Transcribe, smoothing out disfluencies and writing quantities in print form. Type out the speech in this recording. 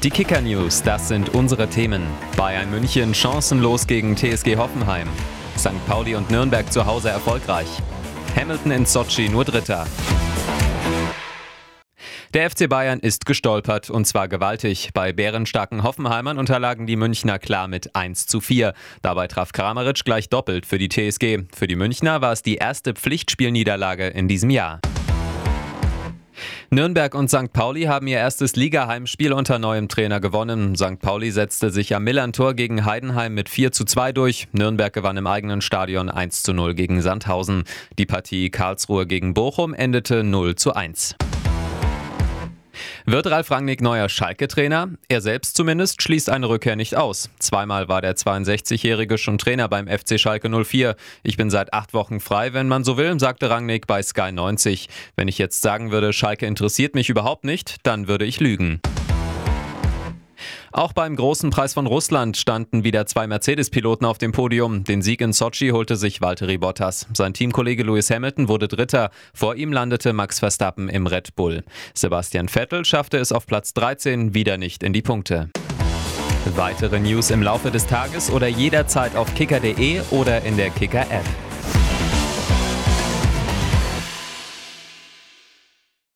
Die Kicker-News, das sind unsere Themen. Bayern München chancenlos gegen TSG Hoffenheim. St. Pauli und Nürnberg zu Hause erfolgreich. Hamilton in Sotschi nur Dritter. Der FC Bayern ist gestolpert, und zwar gewaltig. Bei bärenstarken Hoffenheimern unterlagen die Münchner klar mit 1:4. Dabei traf Kramaric gleich doppelt für die TSG. Für die Münchner war es die erste Pflichtspielniederlage in diesem Jahr. Nürnberg und St. Pauli haben ihr erstes Liga-Heimspiel unter neuem Trainer gewonnen. St. Pauli setzte sich am Millerntor gegen Heidenheim mit 4:2 durch. Nürnberg gewann im eigenen Stadion 1:0 gegen Sandhausen. Die Partie Karlsruhe gegen Bochum endete 0:1. Wird Ralf Rangnick neuer Schalke-Trainer? Er selbst zumindest schließt eine Rückkehr nicht aus. Zweimal war der 62-Jährige schon Trainer beim FC Schalke 04. Ich bin seit 8 Wochen frei, wenn man so will, sagte Rangnick bei Sky 90. Wenn ich jetzt sagen würde, Schalke interessiert mich überhaupt nicht, dann würde ich lügen. Auch beim Großen Preis von Russland standen wieder 2 Mercedes-Piloten auf dem Podium. Den Sieg in Sotschi holte sich Valtteri Bottas. Sein Teamkollege Lewis Hamilton wurde Dritter. Vor ihm landete Max Verstappen im Red Bull. Sebastian Vettel schaffte es auf Platz 13 wieder nicht in die Punkte. Weitere News im Laufe des Tages oder jederzeit auf kicker.de oder in der Kicker-App.